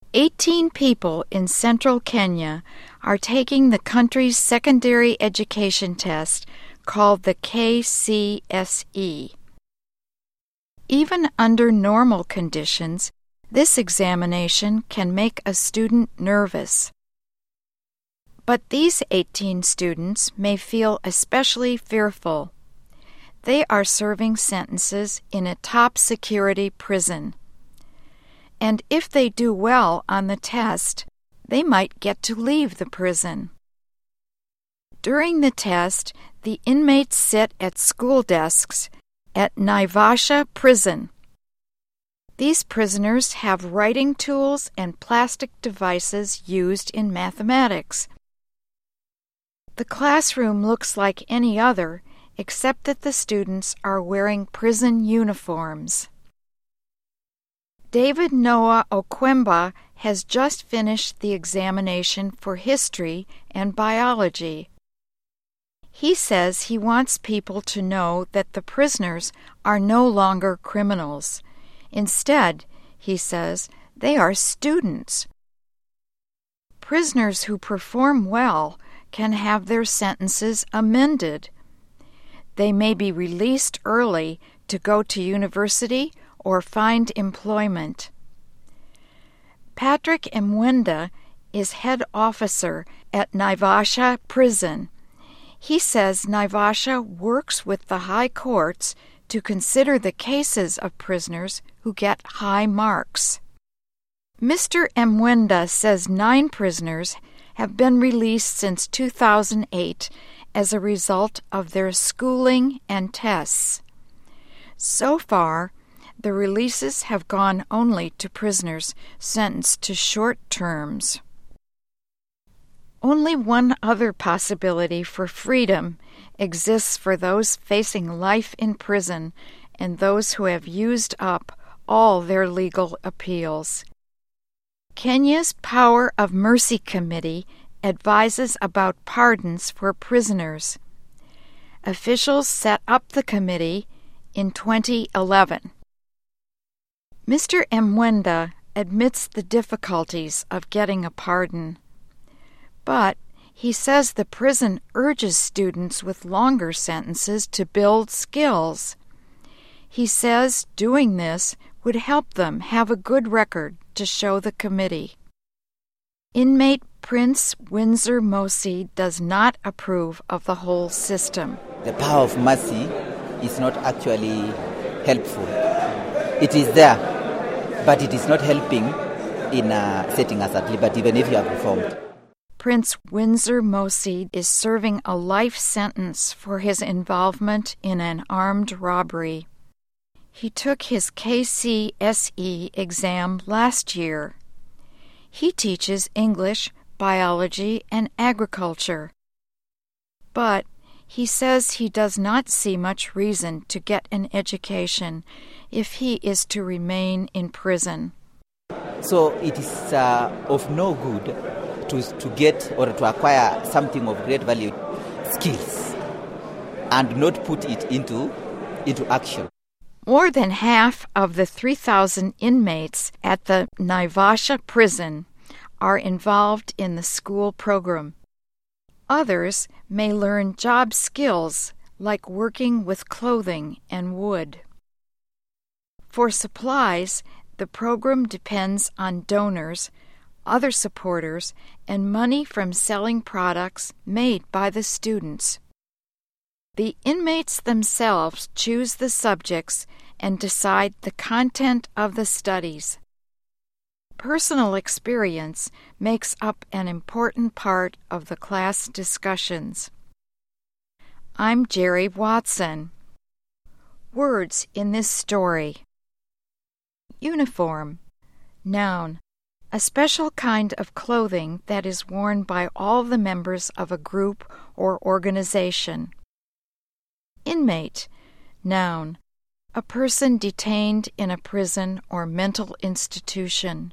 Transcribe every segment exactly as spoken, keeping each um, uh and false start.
Eighteen people in central Kenya are taking the country's secondary education test called the K C S E. Even under normal conditions, this examination can make a student nervous. But these eighteen students may feel especially fearful. They are serving sentences in a top-security prison. And if they do well on the test, they might get to leave the prison. During the test, the inmates sit at school desks at Naivasha Prison. These prisoners have writing tools and plastic devices used in mathematics. The classroom looks like any other, except that the students are wearing prison uniforms. David Noah Okwemba has just finished the examination for history and biology. He says he wants people to know that the prisoners are no longer criminals. Instead, he says, they are students. Prisoners who perform well can have their sentences amended. They may be released early to go to university or find employment. Patrick Mwenda is head officer at Naivasha Prison. He says Naivasha works with the high courts to consider the cases of prisoners who get high marks. Mister Mwenda says nine prisoners have been released since two thousand eight as a result of their schooling and tests. So far, the releases have gone only to prisoners sentenced to short terms. Only one other possibility for freedom exists for those facing life in prison and those who have used up all their legal appeals. Kenya's Power of Mercy Committee advises about pardons for prisoners. Officials set up the committee in twenty eleven. Mister Mwenda admits the difficulties of getting a pardon, but he says the prison urges students with longer sentences to build skills. He says doing this would help them have a good record to show the committee. Inmate Prince Windsor Mosi does not approve of the whole system. The power of mercy is not actually helpful. It is there, but it is not helping in uh, setting us at liberty, even if you have reformed. Prince Windsor Mosi is serving a life sentence for his involvement in an armed robbery. He took his K C S E exam last year. He teaches English, biology, and agriculture. But he says he does not see much reason to get an education if he is to remain in prison. So it is uh, of no good to, to get or to acquire something of great value, skills, and not put it into, into action. More than half of the three thousand inmates at the Naivasha prison are involved in the school program. Others may learn job skills like working with clothing and wood. For supplies, the program depends on donors, other supporters, and money from selling products made by the students. The inmates themselves choose the subjects and decide the content of the studies. Personal experience makes up an important part of the class discussions. I'm Jerry Watson. Words in this story. Uniform. Noun. A special kind of clothing that is worn by all the members of a group or organization. Inmate. Noun. A person detained in a prison or mental institution.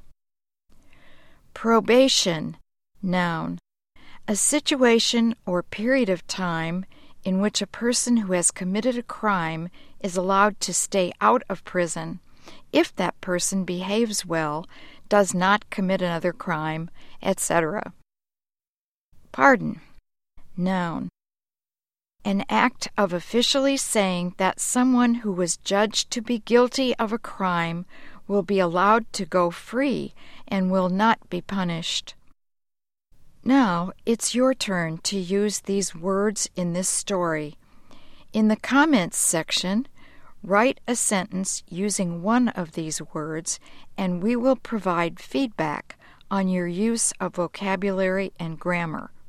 Probation. Noun. A situation or period of time in which a person who has committed a crime is allowed to stay out of prison if that person behaves well does not commit another crime, et cetera. Pardon. Noun. An act of officially saying that someone who was judged to be guilty of a crime will be allowed to go free and will not be punished. Now it's your turn to use these words in this story. In the comments section, write a sentence using one of these words, and we will provide feedback on your use of vocabulary and grammar.